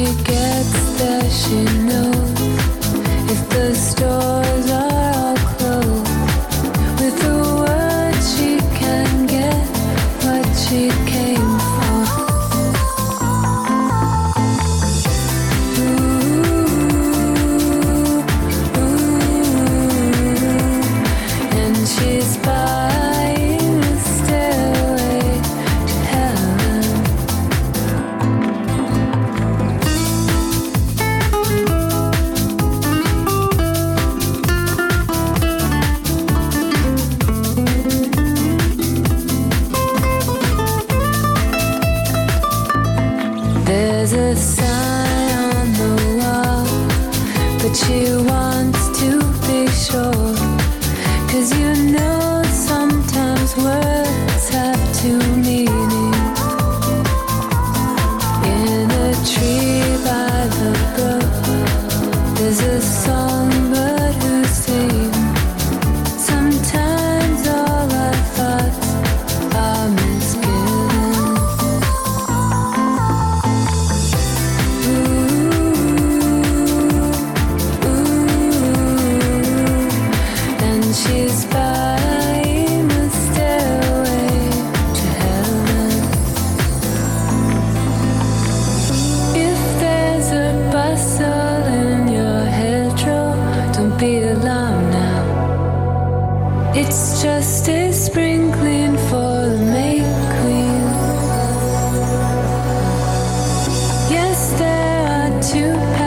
gets there, she knows if the stores are all closed. With a word she can get what she came for. And she's buying a stairway to heaven. There's a sign on the wall, but she wants to be sure. 'Cause you know sometimes words have two meanings. In a tree by the brook, there's a songbird who sings. Sometimes all our thoughts are misgiven. And she's buying a stairway to heaven. If there's a bustle in your hedgerow, don't be alarmed now. It's just a sprinkling for the May Queen. Yes, there are two paths.